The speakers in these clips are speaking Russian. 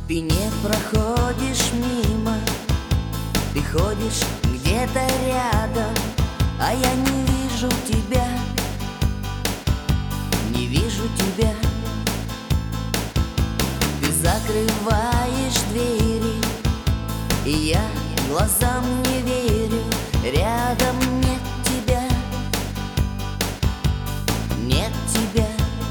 Ты не проходишь мимо, ты ходишь где-то рядом, а я не вижу тебя, не вижу тебя. Ты закрываешь двери, и я глазам не верю. Рядом нет тебя, нет тебя.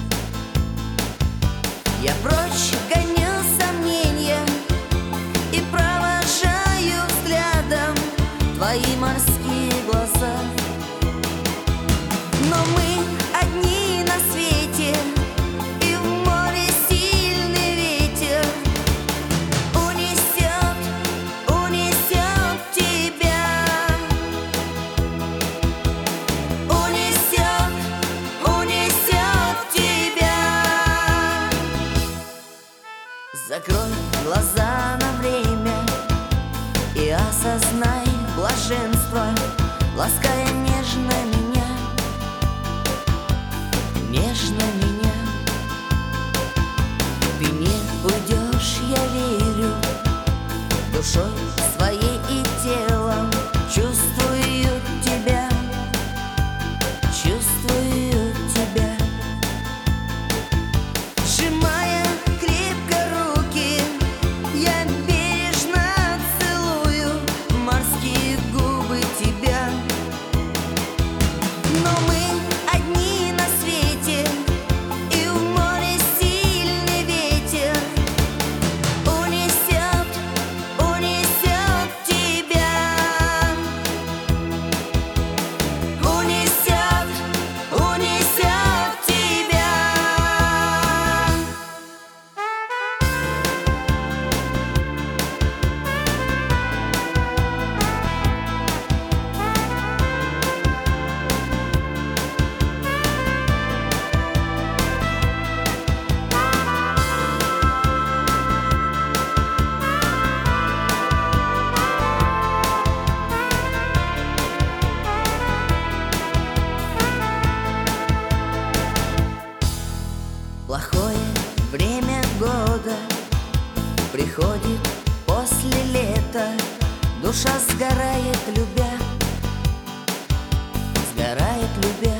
Я прочь гоню сомнения и провожаю взглядом твои морские глаза. Но мы одни на свете, и в море сильный ветер унесет, унесет тебя, унесет, унесет тебя. Закрой глаза на время и осознай блаженство, лаская нежно меня, нежно меня. Ты не уйдешь, я верю, душой своей и телом. Чувствую тебя, чувствую тебя. Сжимая крепко руки, я бережно целую морские губы тебя. Но мы одни на свете, и в море сильный ветер унесет, унесет тебя, унесет, унесет тебя. Плохое время года приходит после лета. Душа сгорает, любя, сгорает, любя.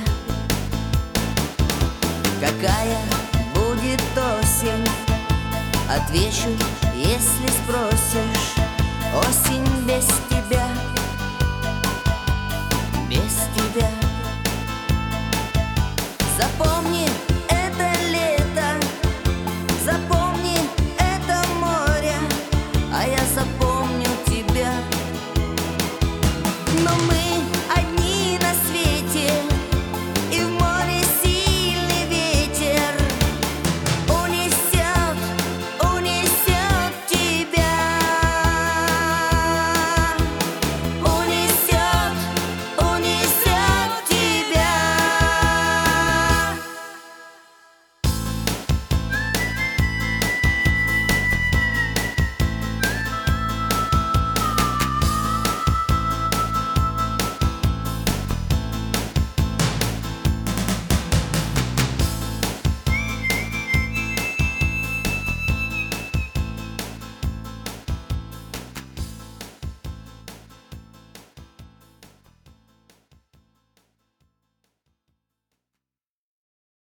Какая будет осень? Отвечу, если спросишь. Осень без тебя.